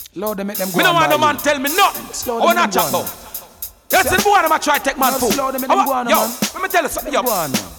Lord, they make them go. Me no want no man tell me nothing. I wanna chat though. Yes, the boy them a try take man food. Yo, let me tell you something. Yo.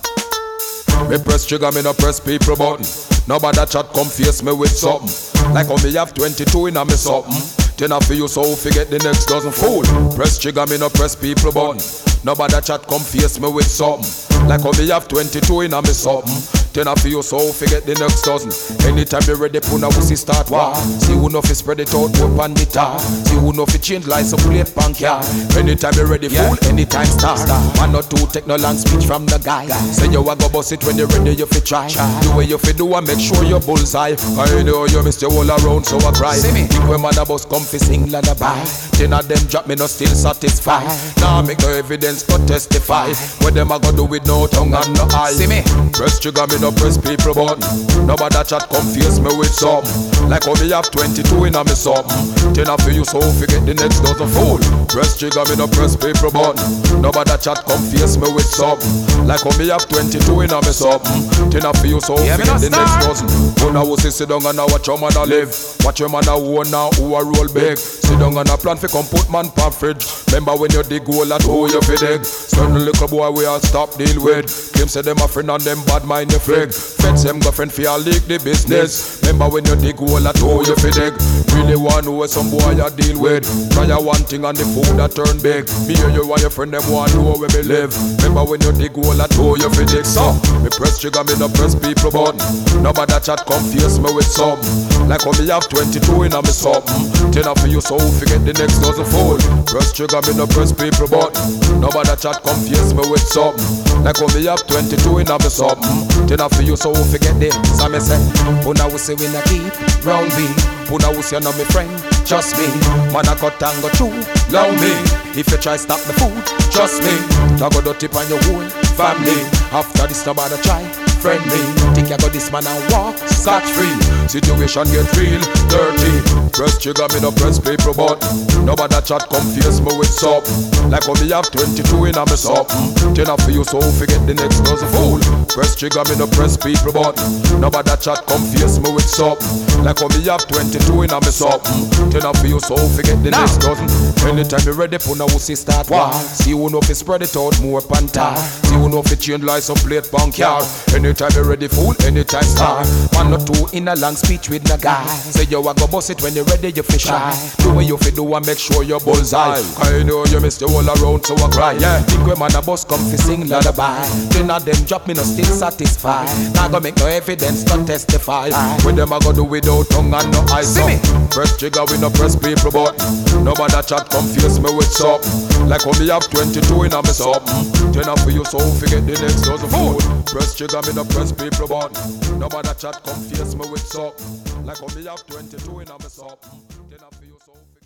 Me press trigger, me no press people button. Nobody chat come face me with something. Like how me have 22 in a me something. Then I feel you so forget the next dozen fool. Press trigger, me no press people button. Nobody chat come face me with something. Like how me have 22 in a me something. Then I feel you so forget the next dozen. Anytime you ready, puna wussy start war. See who know fi spread it out, put pan the tar. See who know fi change lights up, plate punk ya. Anytime you ready, fool, anytime start. Man not too take no long speech from the guy. Say you a go bust it when you ready, you fi try. The way you fi do and make sure you bullseye. I know you miss your all around, so I cry. Think when man a bus come fi sing lullaby. Ten of them drop me no still satisfied. Now make no evidence to testify. What them a go do with no tongue and no eye. See me, press trigger me no press people button. Nobody chat confuse me with something. Like how me have 22 in a me something. Then I feel you so forget the next dozen fool. Press trigger me no press people button. Nobody chat confuse me with something. Like how me have 22 in a me something. Then I feel you so forget the next dozen. When I was sit down and I watch your man a live. Watch your man a own now who a roll big. Sit down and a plan fi come put man pan fridge. Remember when you dig hole at who you fi dig. Certain little boy we all stop deal with. Them say them a friend and them bad mind you frig. Feds them girlfriend fi a leak the business. Remember when you dig hole at who you fi dig. Really want know some boy you deal with. Try one thing and the food that turn big. Me and you and your friend them want know where me live. Remember when you dig hole at who you fi dig. So me press trigger me no press people button. Nobody chat confuse me with something. Like how me have 22 in a me something. Then I feel you so forget the next dozen fool. Press trigger me no press people button. Nobody chat confuse me with something. Like how me have 22 in a me something. Then I feel you so forget this. So me say, Puna wussy we na keep round me. Puna wussy you know me friend, trust me. Man I cut and go through, love me. If you try stop the food, trust me. I go dirty on your whole family. After this nobody try friend me. Think you got this man and walk scotch free. Situation get real dirty. Press trigger me no press people button. Nobody chat confuse me with something. Like how me have 22 in a me something. Then I feel you so forget the next dozen fool. Press trigger me no press people button. Nobody chat confuse me with something. Like how me have 22 in a me something. Then I feel you so forget the next dozen. Anytime you ready puna wussy start war. See who know fi spread it out more pantar. See who know fi change lights up plate punk yard. Anytime you ready fool, anytime star. Man not too in a long speech with the guy. Say you a go bust it when you ready you fi try. Do what you fi do and make sure you bullseye. I know you miss the all around so I cry. Yeah, think when man a bus come fi sing lullaby. Then of them drop me no still satisfied. Now go make no evidence to testify. When them a go do without tongue and no eyes. See me, press trigger we no press people button. Nobody chat confuse me with something. Like how me have 22 in a me something. Then I feel you so forget the next dozen fool. Press trigger me no press people button. Nobody chat confuse me with something. Like how me have 22 in a me something. Then I feel you so forget.